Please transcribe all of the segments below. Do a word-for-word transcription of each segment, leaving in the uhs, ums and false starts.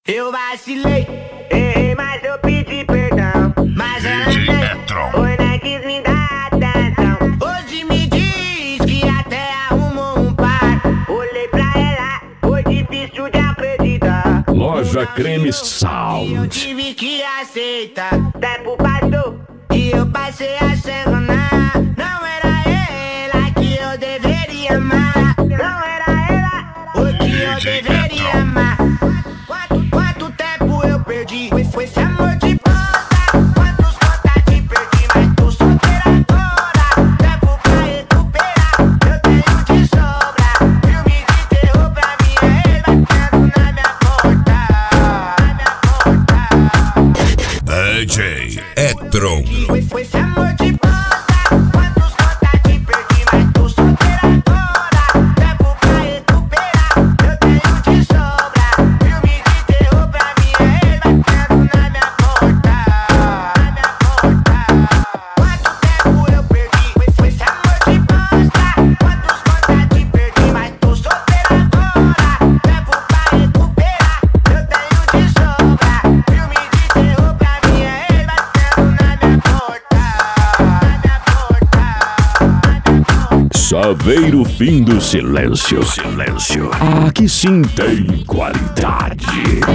Eu vacilei, errei, mas eu pedi perdão. Mas ela nem foi, nem quis me dar atenção. Hoje me diz que até arrumou um par. Olhei pra ela, foi difícil de acreditar. Loja Creme Sound. E eu tive que aceitar. Tempo passou e eu passei a se enganar. Não era ela que eu deveria amar. Não era ela o que eu deveria amar. Quanto, quanto tempo eu perdi com esse amor de bosta. Quantos contatos perdi, mas tô solteira agora. Tempo pra recuperar, eu tenho de sobra. Filme de terror pra mim é ele batendo na minha porta. Na minha porta. D J Etron. Com esse amor de bosta. Quantos contatos perdi, mas tô solteira agora. Tempo pra recuperar, eu tenho de sobra. Filme de terror pra mim é ele batendo na minha porta. Na minha porta. Quanto tempo eu perdi com esse amor de bosta. Quantos contatos perdi, mas tô solteira agora. Tempo pra recuperar, eu tenho de sobra. Filme de terror pra mim é ele batendo na minha porta. Na minha porta. Na minha porta. Saveiro Fim do Silêncio. Silêncio. Aqui sim tem qualidade.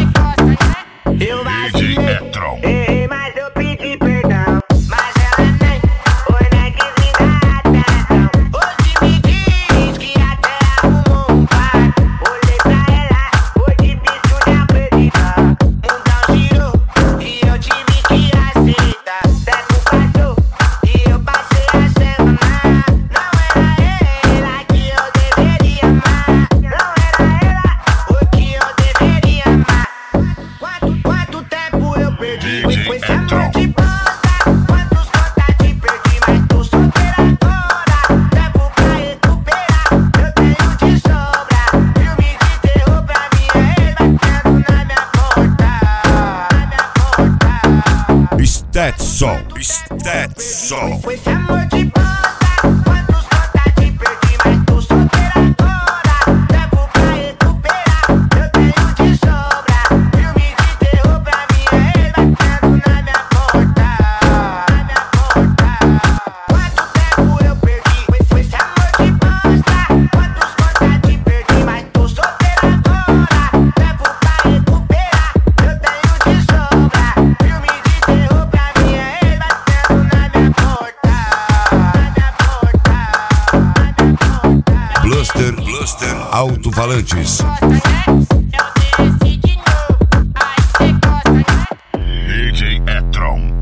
Eu D J vacilei, Etron. errei, mas eu pedi perdão. Mas ela nem foi, nem quis me dar atenção. Hoje me diz que até arrumou um par. Olhei pra ela, foi difícil de acreditar. Mundão girou e eu tive que aceitar. Tempo passou e eu passei a se enganar. Não era ela que eu deveria amar. Não era ela o que eu deveria amar. Quanto, quanto tempo eu perdi com esse amor de bosta. Quantos contatos perdi, mas tô solteira agora. Tempo pra recuperar, eu tenho de sobra. Filme de terror pra mim é ele batendo na minha porta. Na minha porta. Stetson. Stetson. Com esse amor de bosta. Quantos contatos perdi, mas tô solteira agora. Tempo pra recuperar, eu tenho de sobra. Filme de terror pra mim é ele batendo na minha porta. Na minha porta. Quanto tempo eu perdi com esse amor de bosta. Quantos contatos perdi, mas tô solteira agora. Tempo pra recuperar, eu tenho de sobra. Filme de terror pra mim é ele batendo na minha porta. Na minha porta. Na minha porta. Bluster. Bluster. Alto-falantes. Eu desci de novo, aí cê gosta, né? D J Etron.